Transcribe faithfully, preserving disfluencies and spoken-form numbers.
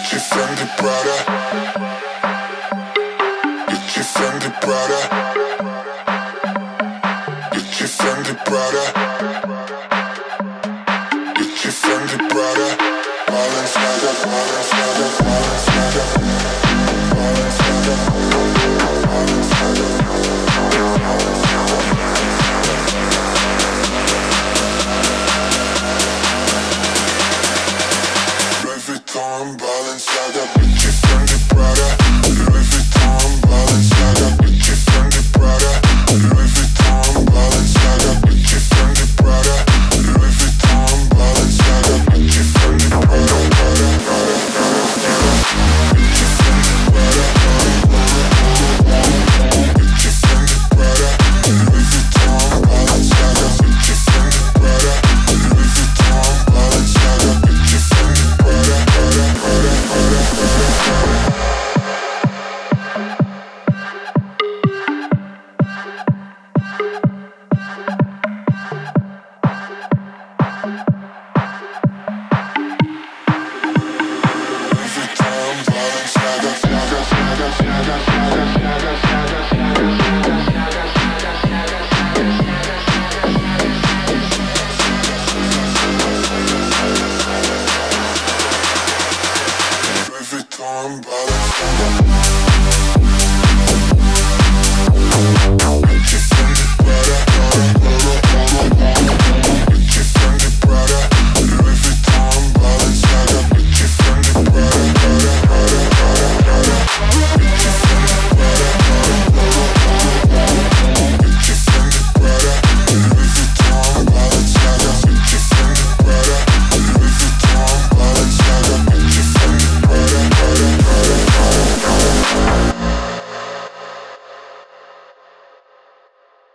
Gucci, Fendi, Prada. Gucci, Fendi, Prada. Gucci, Fendi, Prada. Gucci, Fendi, Prada. Balenciaga, Balenciaga, Balenciaga. Balenciaga, Balenciaga. Louis Vuitton, Balenciaga, Gucci, Fendi, Prada. Louis Vuitton, Balenciaga, Gucci, Fendi, Prada. Louis Vuitton, Balenciaga, Gucci, Fendi, Prada. Louis Vuitton, Balenciaga, Gucci, Fendi, Prada, Prada, Prada, Prada, Gucci, Fendi, Prada, Gucci, Fendi, Prada. Louis Vuitton, Balenciaga, Gucci, Fendi, Prada. Louis Vuitton, Balenciaga, Gucci, Fendi, Prada, Prada, Prada, Prada, Prada, Prada. Louis Vuitton, Balenciaga, Balenciaga, Balenciaga, Balenciaga, Louis Vuitton, Balenciaga.